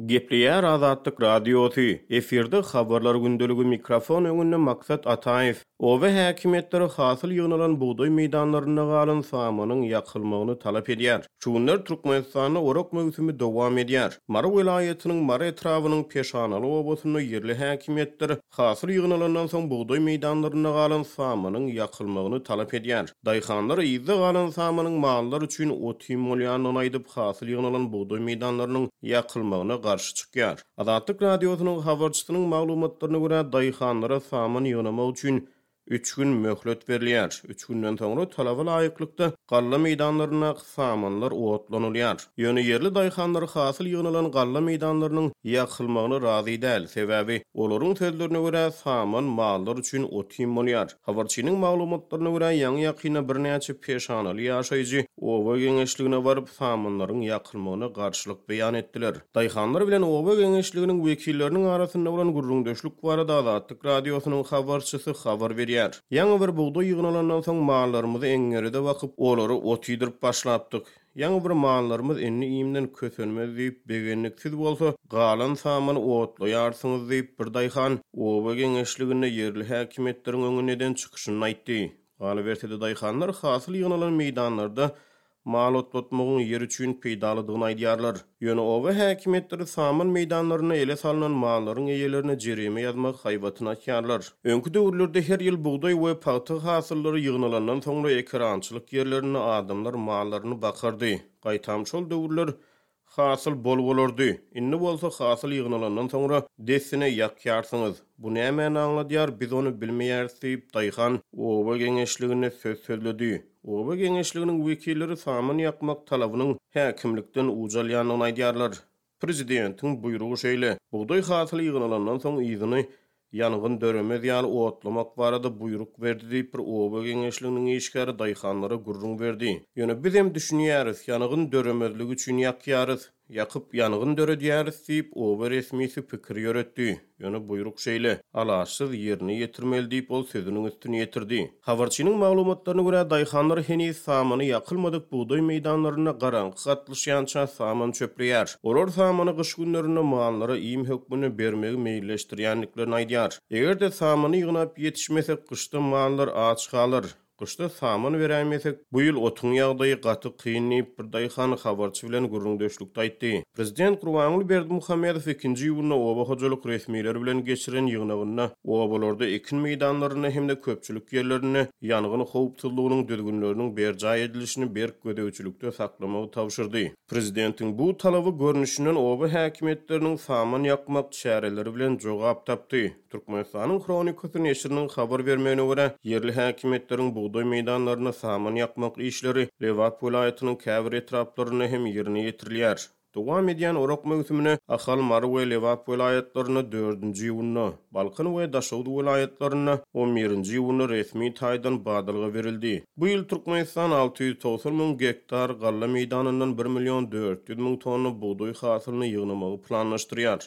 Gepleyer Azatlyk Radiosu. Efirde habarlar gündölügi mikrofon öňünde maksat Ataýew. Owe häkimetleri hasyl ýygnalan buğday meýdanlaryna galan samanyň ýakylmagyny talap edýär. Şu günler Türkmenistanyň orok mövsümi dowam edýär. Mara welaýatynyň Mara etrawynyň peşanaly obasyny yerli häkimetleri hasyl ýygnalandan soň buğday meýdanlaryna galan samanyň ýakylmagyny talap edýär. Daýhanlar ýyzda galan samanyň mallar üçin 30 million aýdyp hasyl ýygnalan buğday meýdanlarynyň ýakylmagyna garşy çykýar. Azatlyk radiosynyň habarçysynyň maglumatlaryna görä daýhanlara saman ýygnamak üçin 3 gün möhlet berilýär. 3 günden soňra talaba laýyklykda galla meýdanlaryna samanlar otlanylýar. Ýöne yerli daýhanlar hasyl ýygnalan galla meýdanlarynyň ýakylmagyny razy däl. Sebäbi olaryň sözlerine görä saman mallar üçin otym bolýar. Habarçynyň maglumatlaryna görä ýaňy ýakyna birnäçe peşanaly ýaşaýjy owa geňeşligine baryp samanlaryň ýakylmagyna garşylyk beýan etdiler. Daýhanlar bilen owa geňeşliginiň wekilleriniň arasynda bolan gurrundaşlyk barada Azatlyk radiosynyň habarçysy habar berýär. Ýa-ni bir buğday ýygnalandan soň mallarymyzy eňgeride bakyp olary ot ýydyryp başlapdyk. Ýa-ni bir mallarymyz enni iýimden kösenmez diýip begenliksiz bolsa galan samany otlaýarsyňyz diýip bir daýhan owa geňeşligine yerli häkimetleriň öňünden çykyşyny aýtdy. Galy bersede daýhanlar hasyl ýygnalan meýdanlarda mal otlatmagyň yer üçin peýdalydygyny aýdýarlar. Ýöne owa häkimetleri saman meýdanlaryna ele salynan mallaryň eýelerine jerime ýazmak haýbatyny açýarlar. Öňkü döwürlerde her ýyl buğday we paty hasyllary ýygnalandan soňra ekrançylyk ýerlerine adamlar mallaryny bakardy. Gaýtam şol döwürler hasyl bol bolardy. Inni bolsa hasyl ýygnalandan soňra desine ýakýarsyňyz. Bu näme aňladýar, biz onu bilmeýäris diýip daýhan owa geňeşligine söz sözledi. Owa geňeşliginiň wekilleri saman ýakmak talabynyň häkimlikden ujalýanyny aýdýarlar. Prezidentiň buýrugy şeýle: buğday hasyly ýygnalandan soň ýygyny ýangyn döremez ýaly otlamak barada buýruk berdi diýip bir owa geňeşliginiň işgäri daýhanlara gurrun berdi. Ýöne biz hem düşünýäris, ýangyn döremezligi üçin ýakýarys, ýakyp ýangyn döredýäris diýip owa resmisi pikir ýöretdi. Ýöne buýruk şeýle: alaşsyz ýerine ýetirmeli diýip ol sözüniň üstüne ýetirdi. Habarçynyň maglumatlaryna görä daýhanlar henüz samany ýakylmadyk buğday meýdanlaryna garaňky gatlyşýança saman çöpleýär. Olar samany gyş günlerinde mallara iýim hökmüni bermegi meýilleşdirýänliklerini aýdýar. Egerde samany ýygnap ýetişmesek gyşda mallar aç galar. Gyşda saman beräýmesek bu ýyl otuň ýagdaýy gaty kynnyp bir daýhan habarçy bilen gurrundaşlykda aýtdy. Prezident Gurbanguly Berdimuhammedow 2-nji ýylyna owa hojalyk resmiýetleri bilen geçiren ýygnagyna owalarda ekin meýdanlaryny hemde köpçülik ýerlerini ýangyn howpsuzlygynyň düzgünleriniň berjaý edilişini berk gödäwçilikde saklamagy tapşyrdy. Prezidentiň bu talaby görnüşinden owa häkimetleriniň saman ýakmak şäherleri bilen jogap tapdy. Türkmenistanyň Kronikasy neşriniň habar bermegine görä yerli häkimetleriň buğday meýdanlaryna saman ýakmak işleri Lewat welaýatynyň käbir etraplaryna hem ýerine ýetirilýär. Dowam edýän orok mövsümine Ahal Mara we Lewat welaýatlaryna 4-nji ýylyna, Balkan we Daşowdy welaýatlaryna 11-nji ýylyna resmi taýdan badalga berildi. Bu ýyl Türkmenistan 690.000 hektar galla meýdanyndan 1.400.000 tonna buğday hasylyny ýygnamagy planlaşdyrýar.